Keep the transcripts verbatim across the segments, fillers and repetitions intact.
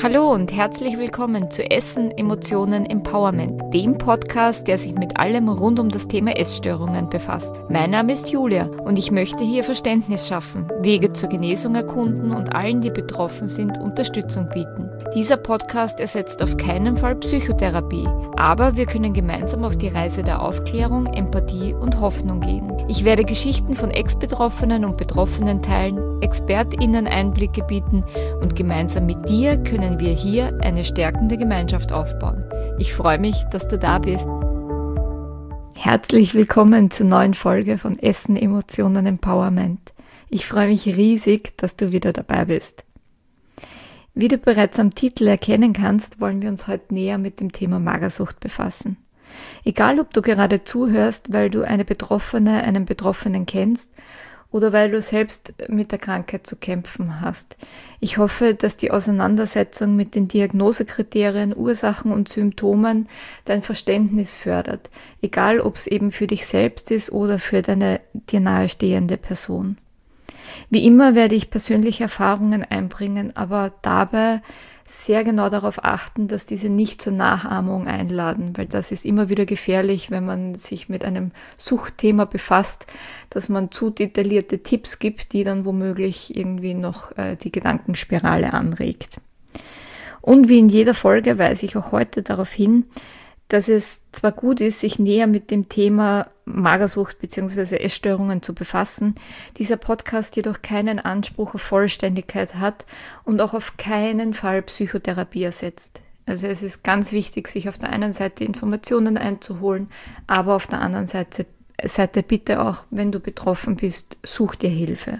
Hallo und herzlich willkommen zu Essen, Emotionen, Empowerment, dem Podcast, der sich mit allem rund um das Thema Essstörungen befasst. Mein Name ist Julia und ich möchte hier Verständnis schaffen, Wege zur Genesung erkunden und allen, die betroffen sind, Unterstützung bieten. Dieser Podcast ersetzt auf keinen Fall Psychotherapie, aber wir können gemeinsam auf die Reise der Aufklärung, Empathie und Hoffnung gehen. Ich werde Geschichten von Ex-Betroffenen und Betroffenen teilen, ExpertInnen Einblicke bieten und gemeinsam mit dir können wir hier eine stärkende Gemeinschaft aufbauen. Ich freue mich, dass du da bist. Herzlich willkommen zur neuen Folge von Essen, Emotionen, Empowerment. Ich freue mich riesig, dass du wieder dabei bist. Wie du bereits am Titel erkennen kannst, wollen wir uns heute näher mit dem Thema Magersucht befassen. Egal, ob du gerade zuhörst, weil du eine Betroffene, einen Betroffenen kennst oder weil du selbst mit der Krankheit zu kämpfen hast. Ich hoffe, dass die Auseinandersetzung mit den Diagnosekriterien, Ursachen und Symptomen dein Verständnis fördert, egal ob es eben für dich selbst ist oder für deine dir nahestehende Person. Wie immer werde ich persönliche Erfahrungen einbringen, aber dabei sehr genau darauf achten, dass diese nicht zur Nachahmung einladen, weil das ist immer wieder gefährlich, wenn man sich mit einem Suchtthema befasst, dass man zu detaillierte Tipps gibt, die dann womöglich irgendwie noch äh, die Gedankenspirale anregt. Und wie in jeder Folge weise ich auch heute darauf hin, dass es zwar gut ist, sich näher mit dem Thema Magersucht bzw. Essstörungen zu befassen, dieser Podcast jedoch keinen Anspruch auf Vollständigkeit hat und auch auf keinen Fall Psychotherapie ersetzt. Also es ist ganz wichtig, sich auf der einen Seite Informationen einzuholen, aber auf der anderen Seite, Seite bitte auch, wenn du betroffen bist, such dir Hilfe.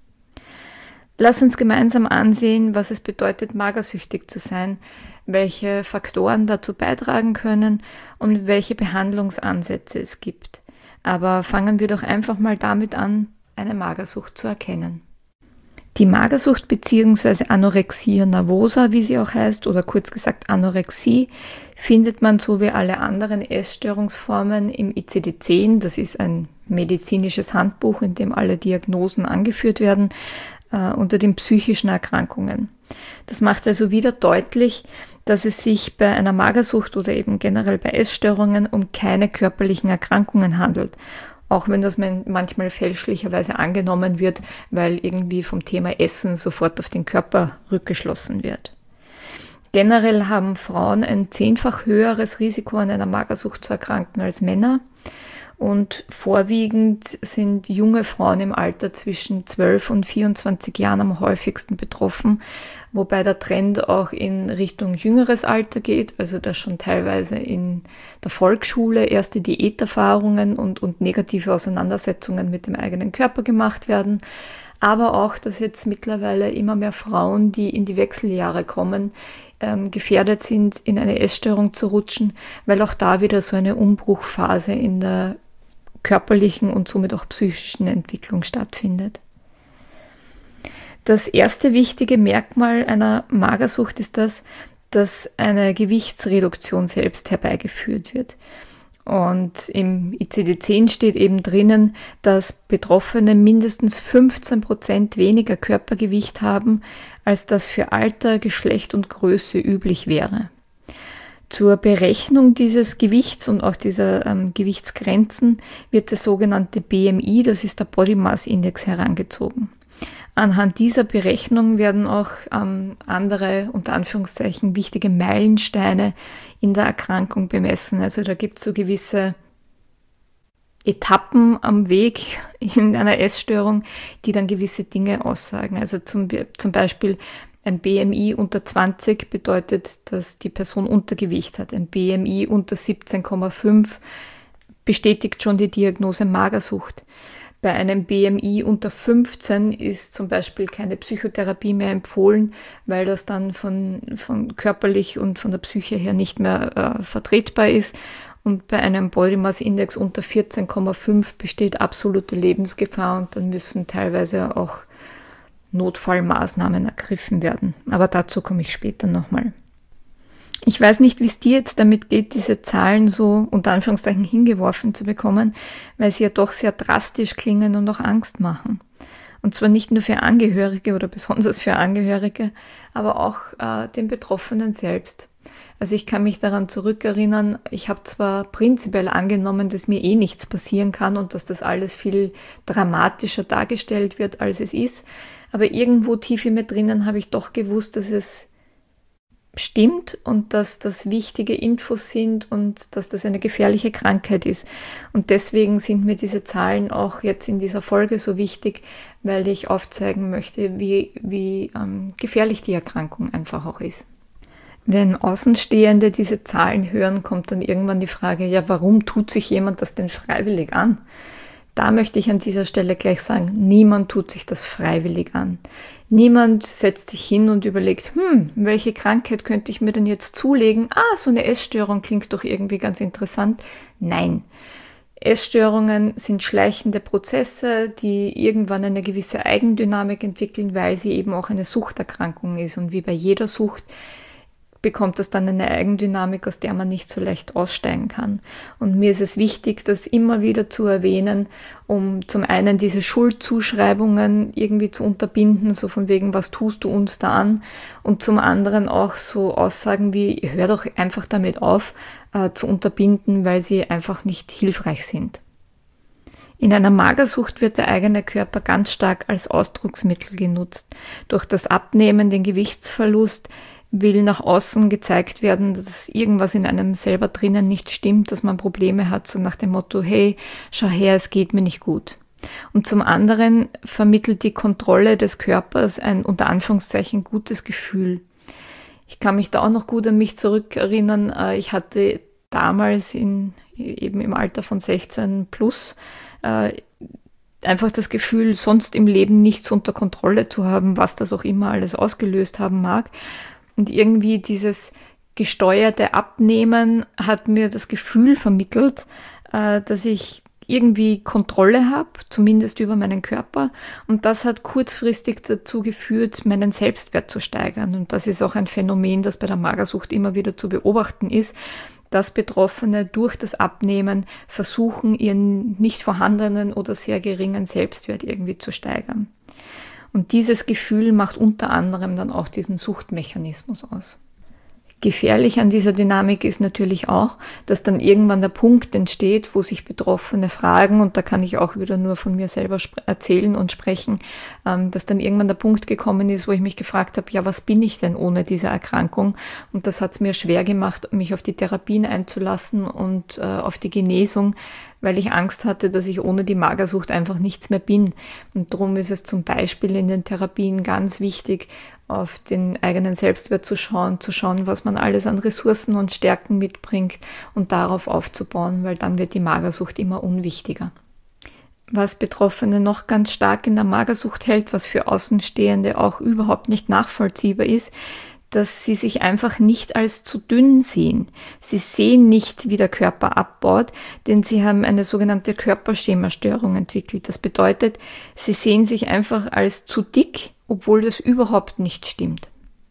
Lass uns gemeinsam ansehen, was es bedeutet, magersüchtig zu sein, welche Faktoren dazu beitragen können und welche Behandlungsansätze es gibt. Aber fangen wir doch einfach mal damit an, eine Magersucht zu erkennen. Die Magersucht bzw. Anorexia nervosa, wie sie auch heißt, oder kurz gesagt Anorexie, findet man so wie alle anderen Essstörungsformen im I C D zehn. Das ist ein medizinisches Handbuch, in dem alle Diagnosen angeführt werden, äh, unter den psychischen Erkrankungen. Das macht also wieder deutlich, dass es sich bei einer Magersucht oder eben generell bei Essstörungen um keine körperlichen Erkrankungen handelt, auch wenn das manchmal fälschlicherweise angenommen wird, weil irgendwie vom Thema Essen sofort auf den Körper rückgeschlossen wird. Generell haben Frauen ein zehnfach höheres Risiko an einer Magersucht zu erkranken als Männer. Und vorwiegend sind junge Frauen im Alter zwischen zwölf und vierundzwanzig Jahren am häufigsten betroffen, wobei der Trend auch in Richtung jüngeres Alter geht, also dass schon teilweise in der Volksschule erste Diäterfahrungen und, und negative Auseinandersetzungen mit dem eigenen Körper gemacht werden, aber auch, dass jetzt mittlerweile immer mehr Frauen, die in die Wechseljahre kommen, ähm, gefährdet sind, in eine Essstörung zu rutschen, weil auch da wieder so eine Umbruchphase in der körperlichen und somit auch psychischen Entwicklung stattfindet. Das erste wichtige Merkmal einer Magersucht ist das, dass eine Gewichtsreduktion selbst herbeigeführt wird. Und im I C D zehn steht eben drinnen, dass Betroffene mindestens fünfzehn Prozent weniger Körpergewicht haben, als das für Alter, Geschlecht und Größe üblich wäre. Zur Berechnung dieses Gewichts und auch dieser ähm, Gewichtsgrenzen wird der sogenannte B M I, das ist der Body Mass Index, herangezogen. Anhand dieser Berechnung werden auch ähm, andere, unter Anführungszeichen, wichtige Meilensteine in der Erkrankung bemessen. Also da gibt es so gewisse Etappen am Weg in einer Essstörung, die dann gewisse Dinge aussagen. Also zum, zum Beispiel ein B M I unter zwanzig bedeutet, dass die Person Untergewicht hat. Ein B M I unter siebzehn Komma fünf bestätigt schon die Diagnose Magersucht. Bei einem B M I unter fünfzehn ist zum Beispiel keine Psychotherapie mehr empfohlen, weil das dann von, von körperlich und von der Psyche her nicht mehr äh, vertretbar ist. Und bei einem Body Mass Index unter vierzehn Komma fünf besteht absolute Lebensgefahr und dann müssen teilweise auch Notfallmaßnahmen ergriffen werden. Aber dazu komme ich später nochmal. Ich weiß nicht, wie es dir jetzt damit geht, diese Zahlen so unter Anführungszeichen hingeworfen zu bekommen, weil sie ja doch sehr drastisch klingen und auch Angst machen. Und zwar nicht nur für Angehörige oder besonders für Angehörige, aber auch äh, den Betroffenen selbst. Also ich kann mich daran zurückerinnern, ich habe zwar prinzipiell angenommen, dass mir eh nichts passieren kann und dass das alles viel dramatischer dargestellt wird, als es ist, aber irgendwo tief in mir drinnen habe ich doch gewusst, dass es stimmt und dass das wichtige Infos sind und dass das eine gefährliche Krankheit ist. Und deswegen sind mir diese Zahlen auch jetzt in dieser Folge so wichtig, weil ich aufzeigen möchte, wie, wie ähm, gefährlich die Erkrankung einfach auch ist. Wenn Außenstehende diese Zahlen hören, kommt dann irgendwann die Frage, ja, warum tut sich jemand das denn freiwillig an? Da möchte ich an dieser Stelle gleich sagen, niemand tut sich das freiwillig an. Niemand setzt sich hin und überlegt, hm, welche Krankheit könnte ich mir denn jetzt zulegen? Ah, so eine Essstörung klingt doch irgendwie ganz interessant. Nein, Essstörungen sind schleichende Prozesse, die irgendwann eine gewisse Eigendynamik entwickeln, weil sie eben auch eine Suchterkrankung ist. Und wie bei jeder Sucht bekommt das dann eine Eigendynamik, aus der man nicht so leicht aussteigen kann. Und mir ist es wichtig, das immer wieder zu erwähnen, um zum einen diese Schuldzuschreibungen irgendwie zu unterbinden, so von wegen, was tust du uns da an? Und zum anderen auch so Aussagen wie, hör doch einfach damit auf, äh, zu unterbinden, weil sie einfach nicht hilfreich sind. In einer Magersucht wird der eigene Körper ganz stark als Ausdrucksmittel genutzt. Durch das Abnehmen, den Gewichtsverlust, will nach außen gezeigt werden, dass irgendwas in einem selber drinnen nicht stimmt, dass man Probleme hat, so nach dem Motto, hey, schau her, es geht mir nicht gut. Und zum anderen vermittelt die Kontrolle des Körpers ein unter Anführungszeichen gutes Gefühl. Ich kann mich da auch noch gut an mich zurückerinnern. Ich hatte damals in, eben im Alter von sechzehn plus einfach das Gefühl, sonst im Leben nichts unter Kontrolle zu haben, was das auch immer alles ausgelöst haben mag. Und irgendwie dieses gesteuerte Abnehmen hat mir das Gefühl vermittelt, äh, dass ich irgendwie Kontrolle habe, zumindest über meinen Körper. Und das hat kurzfristig dazu geführt, meinen Selbstwert zu steigern. Und das ist auch ein Phänomen, das bei der Magersucht immer wieder zu beobachten ist, dass Betroffene durch das Abnehmen versuchen, ihren nicht vorhandenen oder sehr geringen Selbstwert irgendwie zu steigern. Und dieses Gefühl macht unter anderem dann auch diesen Suchtmechanismus aus. Gefährlich an dieser Dynamik ist natürlich auch, dass dann irgendwann der Punkt entsteht, wo sich Betroffene fragen, und da kann ich auch wieder nur von mir selber erzählen und sprechen, dass dann irgendwann der Punkt gekommen ist, wo ich mich gefragt habe, ja, was bin ich denn ohne diese Erkrankung? Und das hat es mir schwer gemacht, mich auf die Therapien einzulassen und äh, auf die Genesung, weil ich Angst hatte, dass ich ohne die Magersucht einfach nichts mehr bin. Und darum ist es zum Beispiel in den Therapien ganz wichtig, auf den eigenen Selbstwert zu schauen, zu schauen, was man alles an Ressourcen und Stärken mitbringt und darauf aufzubauen, weil dann wird die Magersucht immer unwichtiger. Was Betroffene noch ganz stark in der Magersucht hält, was für Außenstehende auch überhaupt nicht nachvollziehbar ist, dass sie sich einfach nicht als zu dünn sehen. Sie sehen nicht, wie der Körper abbaut, denn sie haben eine sogenannte Körperschemastörung entwickelt. Das bedeutet, sie sehen sich einfach als zu dick, obwohl das überhaupt nicht stimmt.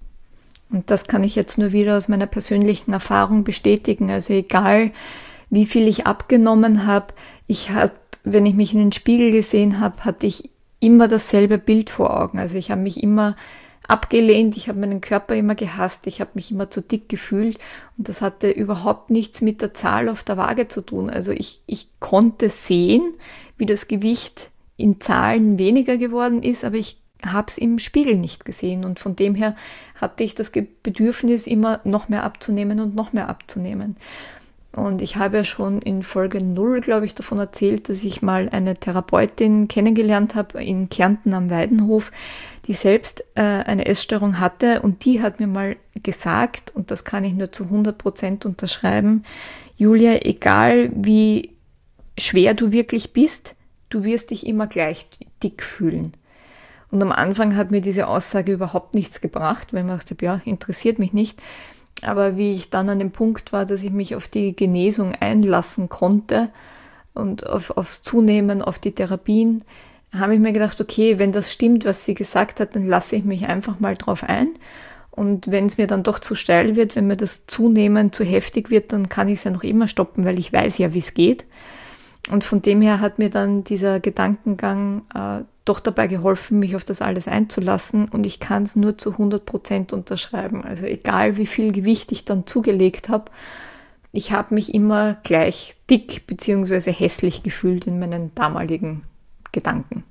Und das kann ich jetzt nur wieder aus meiner persönlichen Erfahrung bestätigen. Also egal, wie viel ich abgenommen habe, ich habe, wenn ich mich in den Spiegel gesehen habe, hatte ich immer dasselbe Bild vor Augen. Also ich habe mich immer abgelehnt, ich habe meinen Körper immer gehasst, ich habe mich immer zu dick gefühlt und das hatte überhaupt nichts mit der Zahl auf der Waage zu tun. Also ich, ich konnte sehen, wie das Gewicht in Zahlen weniger geworden ist, aber ich habe es im Spiegel nicht gesehen und von dem her hatte ich das Bedürfnis, immer noch mehr abzunehmen und noch mehr abzunehmen. Und ich habe ja schon in Folge null, glaube ich, davon erzählt, dass ich mal eine Therapeutin kennengelernt habe in Kärnten am Weidenhof, die selbst äh, eine Essstörung hatte und die hat mir mal gesagt, und das kann ich nur zu hundert Prozent unterschreiben, Julia, egal wie schwer du wirklich bist, du wirst dich immer gleich dick fühlen. Und am Anfang hat mir diese Aussage überhaupt nichts gebracht, weil ich mir dachte, ja, interessiert mich nicht. Aber wie ich dann an dem Punkt war, dass ich mich auf die Genesung einlassen konnte und auf, aufs Zunehmen, auf die Therapien, habe ich mir gedacht, okay, wenn das stimmt, was sie gesagt hat, dann lasse ich mich einfach mal drauf ein. Und wenn es mir dann doch zu steil wird, wenn mir das Zunehmen zu heftig wird, dann kann ich es ja noch immer stoppen, weil ich weiß ja, wie es geht. Und von dem her hat mir dann dieser Gedankengang äh, doch dabei geholfen, mich auf das alles einzulassen. Und ich kann es nur zu hundert Prozent unterschreiben. Also egal, wie viel Gewicht ich dann zugelegt habe, ich habe mich immer gleich dick bzw. hässlich gefühlt in meinen damaligen Gedanken.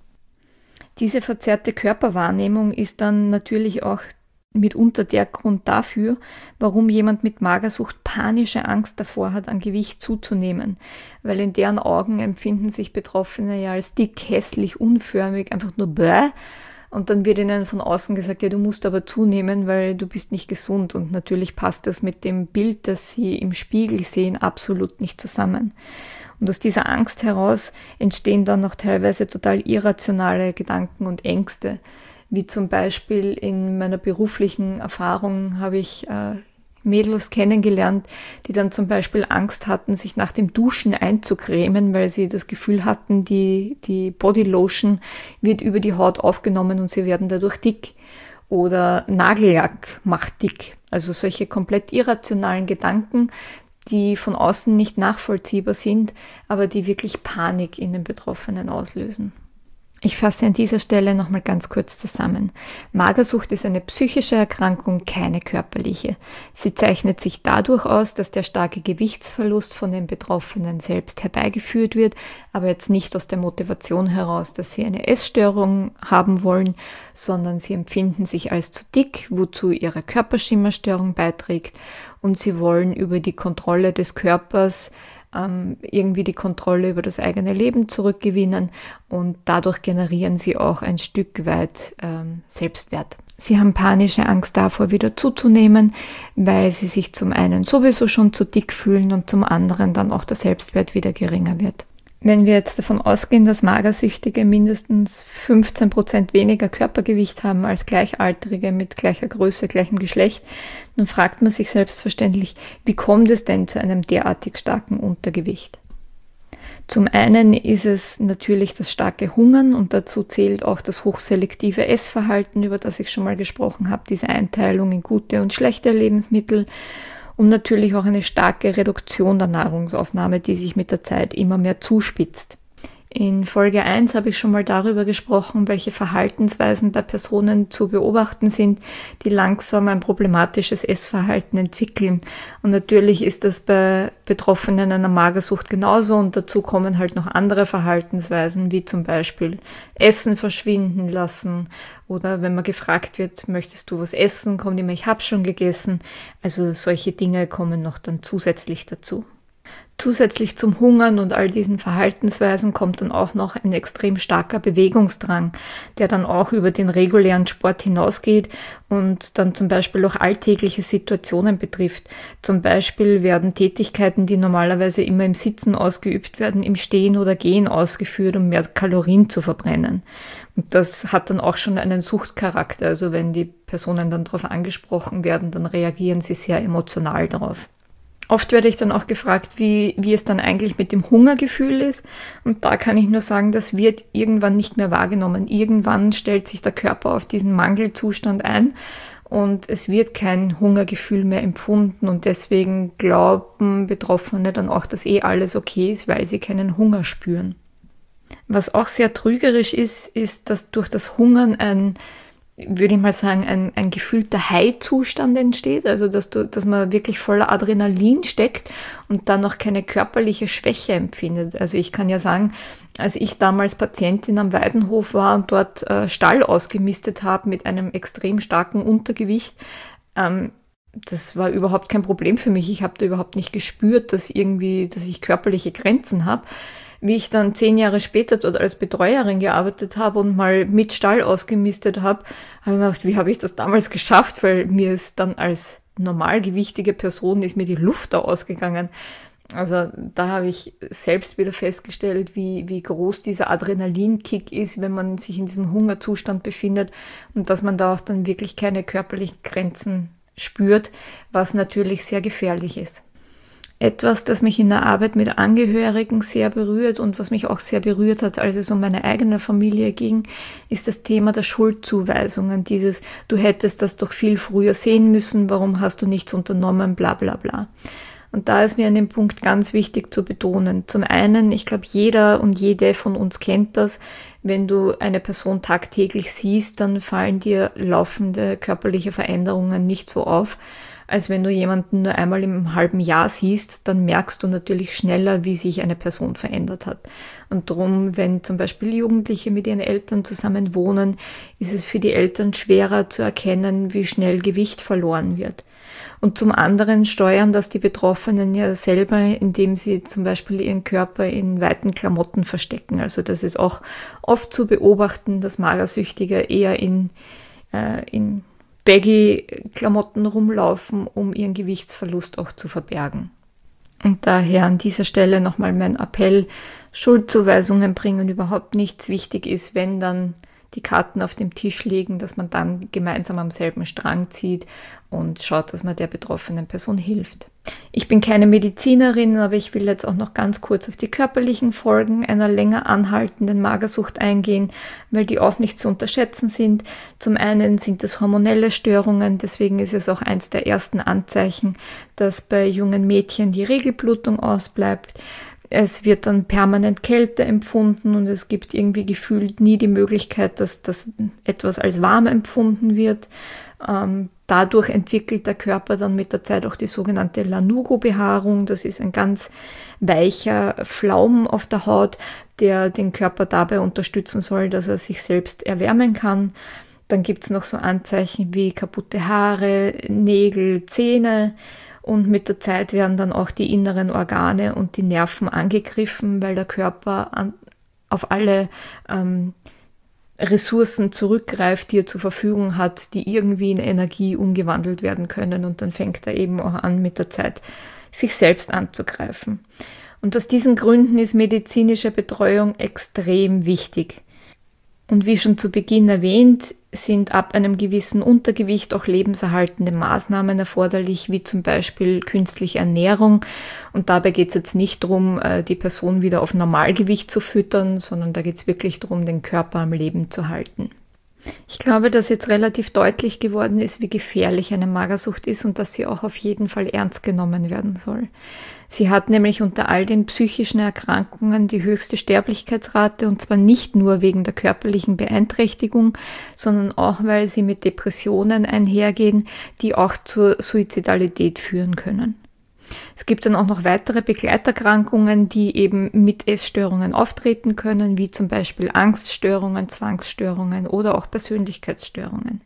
Diese verzerrte Körperwahrnehmung ist dann natürlich auch mitunter der Grund dafür, warum jemand mit Magersucht panische Angst davor hat, an Gewicht zuzunehmen. Weil in deren Augen empfinden sich Betroffene ja als dick, hässlich, unförmig, einfach nur bäh. Und dann wird ihnen von außen gesagt, ja, du musst aber zunehmen, weil du bist nicht gesund. Und natürlich passt das mit dem Bild, das sie im Spiegel sehen, absolut nicht zusammen. Und aus dieser Angst heraus entstehen dann noch teilweise total irrationale Gedanken und Ängste. Wie zum Beispiel in meiner beruflichen Erfahrung habe ich äh, Mädels kennengelernt, die dann zum Beispiel Angst hatten, sich nach dem Duschen einzucremen, weil sie das Gefühl hatten, die, die Bodylotion wird über die Haut aufgenommen und sie werden dadurch dick. Oder Nagellack macht dick. Also solche komplett irrationalen Gedanken, die von außen nicht nachvollziehbar sind, aber die wirklich Panik in den Betroffenen auslösen. Ich fasse an dieser Stelle nochmal ganz kurz zusammen. Magersucht ist eine psychische Erkrankung, keine körperliche. Sie zeichnet sich dadurch aus, dass der starke Gewichtsverlust von den Betroffenen selbst herbeigeführt wird, aber jetzt nicht aus der Motivation heraus, dass sie eine Essstörung haben wollen, sondern sie empfinden sich als zu dick, wozu ihre Körperschimmerstörung beiträgt, und sie wollen über die Kontrolle des Körpers irgendwie die Kontrolle über das eigene Leben zurückgewinnen, und dadurch generieren sie auch ein Stück weit ähm, Selbstwert. Sie haben panische Angst davor, wieder zuzunehmen, weil sie sich zum einen sowieso schon zu dick fühlen und zum anderen dann auch der Selbstwert wieder geringer wird. Wenn wir jetzt davon ausgehen, dass Magersüchtige mindestens fünfzehn Prozent weniger Körpergewicht haben als Gleichaltrige mit gleicher Größe, gleichem Geschlecht, dann fragt man sich selbstverständlich, wie kommt es denn zu einem derartig starken Untergewicht? Zum einen ist es natürlich das starke Hungern, und dazu zählt auch das hochselektive Essverhalten, über das ich schon mal gesprochen habe, diese Einteilung in gute und schlechte Lebensmittel. Und natürlich auch eine starke Reduktion der Nahrungsaufnahme, die sich mit der Zeit immer mehr zuspitzt. In Folge eins habe ich schon mal darüber gesprochen, welche Verhaltensweisen bei Personen zu beobachten sind, die langsam ein problematisches Essverhalten entwickeln. Und natürlich ist das bei Betroffenen einer Magersucht genauso, und dazu kommen halt noch andere Verhaltensweisen, wie zum Beispiel Essen verschwinden lassen, oder wenn man gefragt wird, möchtest du was essen, kommt immer, ich habe schon gegessen. Also solche Dinge kommen noch dann zusätzlich dazu. Zusätzlich zum Hungern und all diesen Verhaltensweisen kommt dann auch noch ein extrem starker Bewegungsdrang, der dann auch über den regulären Sport hinausgeht und dann zum Beispiel auch alltägliche Situationen betrifft. Zum Beispiel werden Tätigkeiten, die normalerweise immer im Sitzen ausgeübt werden, im Stehen oder Gehen ausgeführt, um mehr Kalorien zu verbrennen. Und das hat dann auch schon einen Suchtcharakter. Also wenn die Personen dann darauf angesprochen werden, dann reagieren sie sehr emotional darauf. Oft werde ich dann auch gefragt, wie, wie es dann eigentlich mit dem Hungergefühl ist. Und da kann ich nur sagen, das wird irgendwann nicht mehr wahrgenommen. Irgendwann stellt sich der Körper auf diesen Mangelzustand ein und es wird kein Hungergefühl mehr empfunden. Und deswegen glauben Betroffene dann auch, dass eh alles okay ist, weil sie keinen Hunger spüren. Was auch sehr trügerisch ist, ist, dass durch das Hungern ein würde ich mal sagen, ein, ein gefühlter High-Zustand entsteht, also dass, du, dass man wirklich voller Adrenalin steckt und dann noch keine körperliche Schwäche empfindet. Also ich kann ja sagen, als ich damals Patientin am Weidenhof war und dort äh, Stall ausgemistet habe mit einem extrem starken Untergewicht, ähm, das war überhaupt kein Problem für mich. Ich habe da überhaupt nicht gespürt, dass irgendwie, dass ich körperliche Grenzen habe. Wie ich dann zehn Jahre später dort als Betreuerin gearbeitet habe und mal mit Stall ausgemistet habe, habe ich mir gedacht, wie habe ich das damals geschafft, weil mir ist dann als normalgewichtige Person ist mir die Luft da ausgegangen. Also da habe ich selbst wieder festgestellt, wie, wie groß dieser Adrenalinkick ist, wenn man sich in diesem Hungerzustand befindet und dass man da auch dann wirklich keine körperlichen Grenzen spürt, was natürlich sehr gefährlich ist. Etwas, das mich in der Arbeit mit Angehörigen sehr berührt und was mich auch sehr berührt hat, als es um meine eigene Familie ging, ist das Thema der Schuldzuweisungen. Dieses, du hättest das doch viel früher sehen müssen, warum hast du nichts unternommen, bla bla bla. Und da ist mir an dem Punkt ganz wichtig zu betonen. Zum einen, ich glaube, jeder und jede von uns kennt das. Wenn du eine Person tagtäglich siehst, dann fallen dir laufende körperliche Veränderungen nicht so auf, als wenn du jemanden nur einmal im halben Jahr siehst, dann merkst du natürlich schneller, wie sich eine Person verändert hat. Und darum, wenn zum Beispiel Jugendliche mit ihren Eltern zusammen wohnen, ist es für die Eltern schwerer zu erkennen, wie schnell Gewicht verloren wird. Und zum anderen steuern das die Betroffenen ja selber, indem sie zum Beispiel ihren Körper in weiten Klamotten verstecken. Also das ist auch oft zu beobachten, dass Magersüchtige eher in, äh, in Baggy-Klamotten rumlaufen, um ihren Gewichtsverlust auch zu verbergen. Und daher an dieser Stelle nochmal mein Appell, Schuldzuweisungen bringen überhaupt nichts. Wichtig ist, wenn dann die Karten auf dem Tisch liegen, dass man dann gemeinsam am selben Strang zieht und schaut, dass man der betroffenen Person hilft. Ich bin keine Medizinerin, aber ich will jetzt auch noch ganz kurz auf die körperlichen Folgen einer länger anhaltenden Magersucht eingehen, weil die auch nicht zu unterschätzen sind. Zum einen sind es hormonelle Störungen, deswegen ist es auch eins der ersten Anzeichen, dass bei jungen Mädchen die Regelblutung ausbleibt. Es wird dann permanent Kälte empfunden und es gibt irgendwie gefühlt nie die Möglichkeit, dass das etwas als warm empfunden wird. Ähm, dadurch entwickelt der Körper dann mit der Zeit auch die sogenannte Lanugo-Behaarung. Das ist ein ganz weicher Flaum auf der Haut, der den Körper dabei unterstützen soll, dass er sich selbst erwärmen kann. Dann gibt es noch so Anzeichen wie kaputte Haare, Nägel, Zähne. Und mit der Zeit werden dann auch die inneren Organe und die Nerven angegriffen, weil der Körper an, auf alle ähm, Ressourcen zurückgreift, die er zur Verfügung hat, die irgendwie in Energie umgewandelt werden können. Und dann fängt er eben auch an, mit der Zeit sich selbst anzugreifen. Und aus diesen Gründen ist medizinische Betreuung extrem wichtig. Und wie schon zu Beginn erwähnt, sind ab einem gewissen Untergewicht auch lebenserhaltende Maßnahmen erforderlich, wie zum Beispiel künstliche Ernährung. Und dabei geht es jetzt nicht darum, die Person wieder auf Normalgewicht zu füttern, sondern da geht es wirklich darum, den Körper am Leben zu halten. Ich glaube, dass jetzt relativ deutlich geworden ist, wie gefährlich eine Magersucht ist und dass sie auch auf jeden Fall ernst genommen werden soll. Sie hat nämlich unter all den psychischen Erkrankungen die höchste Sterblichkeitsrate und zwar nicht nur wegen der körperlichen Beeinträchtigung, sondern auch, weil sie mit Depressionen einhergehen, die auch zur Suizidalität führen können. Es gibt dann auch noch weitere Begleiterkrankungen, die eben mit Essstörungen auftreten können, wie zum Beispiel Angststörungen, Zwangsstörungen oder auch Persönlichkeitsstörungen.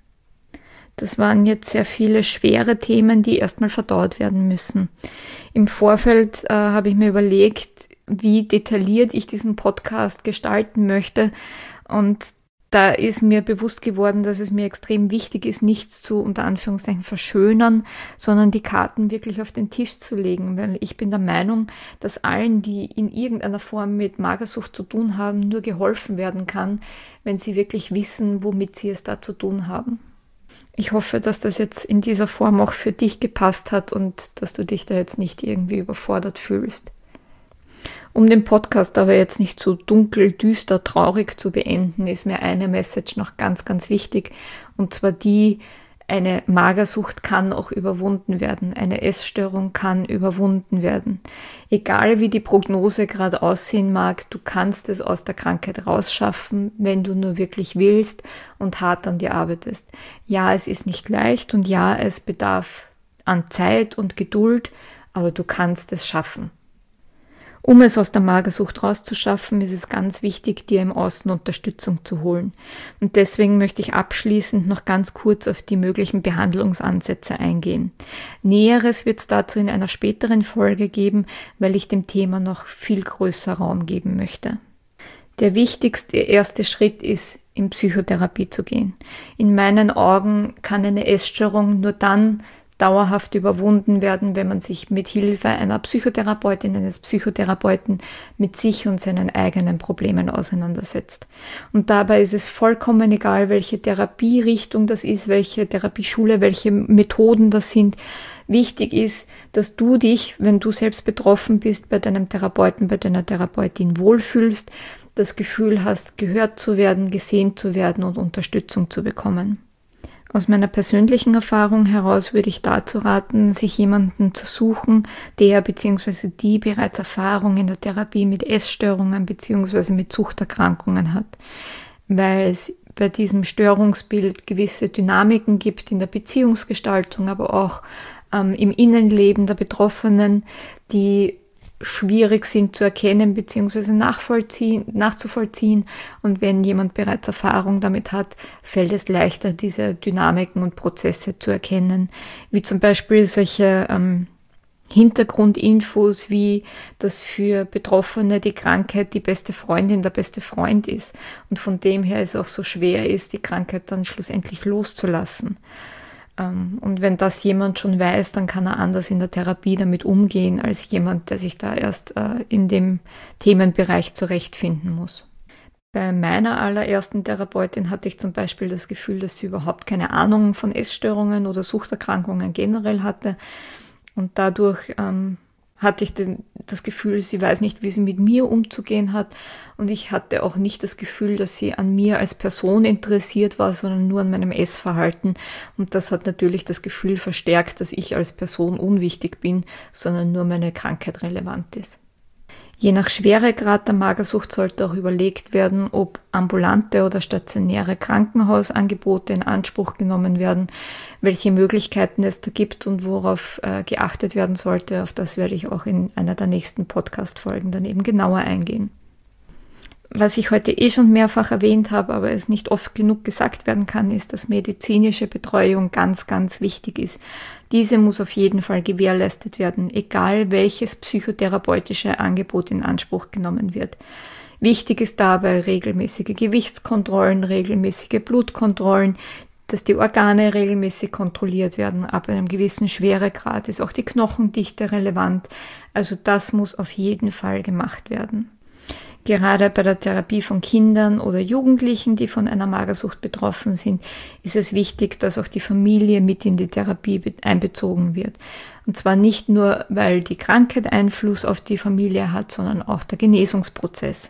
Das waren jetzt sehr viele schwere Themen, die erstmal verdaut werden müssen. Im Vorfeld äh, habe ich mir überlegt, wie detailliert ich diesen Podcast gestalten möchte und da ist mir bewusst geworden, dass es mir extrem wichtig ist, nichts zu, unter Anführungszeichen, verschönern, sondern die Karten wirklich auf den Tisch zu legen. Weil ich bin der Meinung, dass allen, die in irgendeiner Form mit Magersucht zu tun haben, nur geholfen werden kann, wenn sie wirklich wissen, womit sie es da zu tun haben. Ich hoffe, dass das jetzt in dieser Form auch für dich gepasst hat und dass du dich da jetzt nicht irgendwie überfordert fühlst. Um den Podcast aber jetzt nicht so dunkel, düster, traurig zu beenden, ist mir eine Message noch ganz, ganz wichtig. Und zwar die, eine Magersucht kann auch überwunden werden. Eine Essstörung kann überwunden werden. Egal wie die Prognose gerade aussehen mag, du kannst es aus der Krankheit rausschaffen, wenn du nur wirklich willst und hart an dir arbeitest. Ja, es ist nicht leicht und ja, es bedarf an Zeit und Geduld, aber du kannst es schaffen. Um es aus der Magersucht rauszuschaffen, ist es ganz wichtig, dir im Außen Unterstützung zu holen. Und deswegen möchte ich abschließend noch ganz kurz auf die möglichen Behandlungsansätze eingehen. Näheres wird es dazu in einer späteren Folge geben, weil ich dem Thema noch viel größer Raum geben möchte. Der wichtigste erste Schritt ist, in Psychotherapie zu gehen. In meinen Augen kann eine Essstörung nur dann dauerhaft überwunden werden, wenn man sich mit Hilfe einer Psychotherapeutin, eines Psychotherapeuten mit sich und seinen eigenen Problemen auseinandersetzt. Und dabei ist es vollkommen egal, welche Therapierichtung das ist, welche Therapieschule, welche Methoden das sind. Wichtig ist, dass du dich, wenn du selbst betroffen bist, bei deinem Therapeuten, bei deiner Therapeutin wohlfühlst, das Gefühl hast, gehört zu werden, gesehen zu werden und Unterstützung zu bekommen. Aus meiner persönlichen Erfahrung heraus würde ich dazu raten, sich jemanden zu suchen, der bzw. die bereits Erfahrung in der Therapie mit Essstörungen bzw. mit Suchterkrankungen hat, weil es bei diesem Störungsbild gewisse Dynamiken gibt in der Beziehungsgestaltung, aber auch ähm, im Innenleben der Betroffenen, die schwierig sind zu erkennen bzw. nachvollziehen, nachzuvollziehen. Und wenn jemand bereits Erfahrung damit hat, fällt es leichter, diese Dynamiken und Prozesse zu erkennen. Wie zum Beispiel solche ähm, Hintergrundinfos, wie dass für Betroffene die Krankheit die beste Freundin, der beste Freund ist. Und von dem her es auch so schwer ist, die Krankheit dann schlussendlich loszulassen. Und wenn das jemand schon weiß, dann kann er anders in der Therapie damit umgehen, als jemand, der sich da erst in dem Themenbereich zurechtfinden muss. Bei meiner allerersten Therapeutin hatte ich zum Beispiel das Gefühl, dass sie überhaupt keine Ahnung von Essstörungen oder Suchterkrankungen generell hatte. Und dadurch ähm, hatte ich den, das Gefühl, sie weiß nicht, wie sie mit mir umzugehen hat. Und ich hatte auch nicht das Gefühl, dass sie an mir als Person interessiert war, sondern nur an meinem Essverhalten. Und das hat natürlich das Gefühl verstärkt, dass ich als Person unwichtig bin, sondern nur meine Krankheit relevant ist. Je nach Schweregrad der Magersucht sollte auch überlegt werden, ob ambulante oder stationäre Krankenhausangebote in Anspruch genommen werden, welche Möglichkeiten es da gibt und worauf äh, geachtet werden sollte. Auf das werde ich auch in einer der nächsten Podcast-Folgen dann eben genauer eingehen. Was ich heute eh schon mehrfach erwähnt habe, aber es nicht oft genug gesagt werden kann, ist, dass medizinische Betreuung ganz, ganz wichtig ist. Diese muss auf jeden Fall gewährleistet werden, egal welches psychotherapeutische Angebot in Anspruch genommen wird. Wichtig ist dabei regelmäßige Gewichtskontrollen, regelmäßige Blutkontrollen, dass die Organe regelmäßig kontrolliert werden. Ab einem gewissen Schweregrad ist auch die Knochendichte relevant. Also das muss auf jeden Fall gemacht werden. Gerade bei der Therapie von Kindern oder Jugendlichen, die von einer Magersucht betroffen sind, ist es wichtig, dass auch die Familie mit in die Therapie einbezogen wird. Und zwar nicht nur, weil die Krankheit Einfluss auf die Familie hat, sondern auch der Genesungsprozess.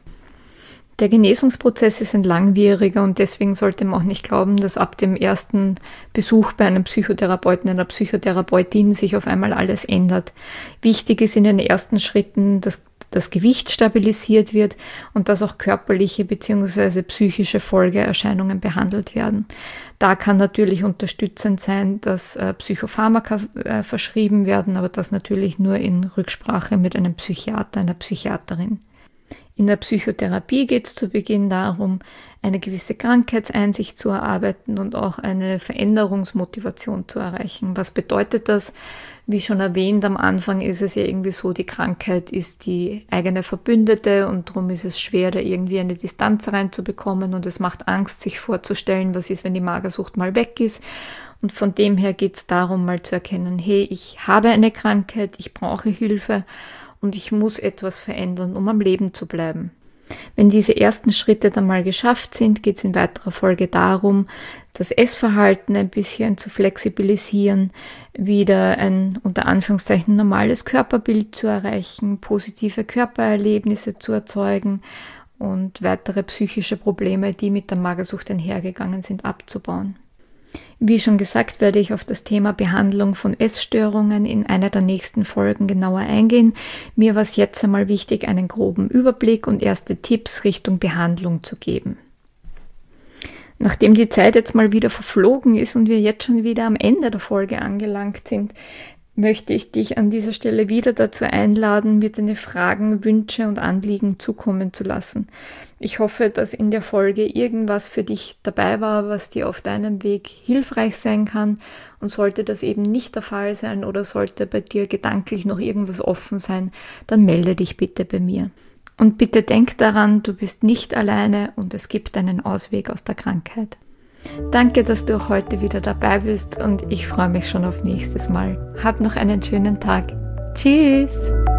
Der Genesungsprozess ist ein langwieriger und deswegen sollte man auch nicht glauben, dass ab dem ersten Besuch bei einem Psychotherapeuten, einer Psychotherapeutin sich auf einmal alles ändert. Wichtig ist in den ersten Schritten, dass das Gewicht stabilisiert wird und dass auch körperliche bzw. psychische Folgeerscheinungen behandelt werden. Da kann natürlich unterstützend sein, dass äh, Psychopharmaka äh, verschrieben werden, aber das natürlich nur in Rücksprache mit einem Psychiater, einer Psychiaterin. In der Psychotherapie geht es zu Beginn darum, eine gewisse Krankheitseinsicht zu erarbeiten und auch eine Veränderungsmotivation zu erreichen. Was bedeutet das? Wie schon erwähnt, am Anfang ist es ja irgendwie so, die Krankheit ist die eigene Verbündete und darum ist es schwer, da irgendwie eine Distanz reinzubekommen und es macht Angst, sich vorzustellen, was ist, wenn die Magersucht mal weg ist. Und von dem her geht es darum, mal zu erkennen, hey, ich habe eine Krankheit, ich brauche Hilfe und ich muss etwas verändern, um am Leben zu bleiben. Wenn diese ersten Schritte dann mal geschafft sind, geht es in weiterer Folge darum, das Essverhalten ein bisschen zu flexibilisieren, wieder ein unter Anführungszeichen normales Körperbild zu erreichen, positive Körpererlebnisse zu erzeugen und weitere psychische Probleme, die mit der Magersucht einhergegangen sind, abzubauen. Wie schon gesagt, werde ich auf das Thema Behandlung von Essstörungen in einer der nächsten Folgen genauer eingehen. Mir war es jetzt einmal wichtig, einen groben Überblick und erste Tipps Richtung Behandlung zu geben. Nachdem die Zeit jetzt mal wieder verflogen ist und wir jetzt schon wieder am Ende der Folge angelangt sind, möchte ich dich an dieser Stelle wieder dazu einladen, mir deine Fragen, Wünsche und Anliegen zukommen zu lassen. Ich hoffe, dass in der Folge irgendwas für dich dabei war, was dir auf deinem Weg hilfreich sein kann. Und sollte das eben nicht der Fall sein oder sollte bei dir gedanklich noch irgendwas offen sein, dann melde dich bitte bei mir. Und bitte denk daran, du bist nicht alleine und es gibt einen Ausweg aus der Krankheit. Danke, dass du auch heute wieder dabei bist und ich freue mich schon auf nächstes Mal. Hab noch einen schönen Tag. Tschüss!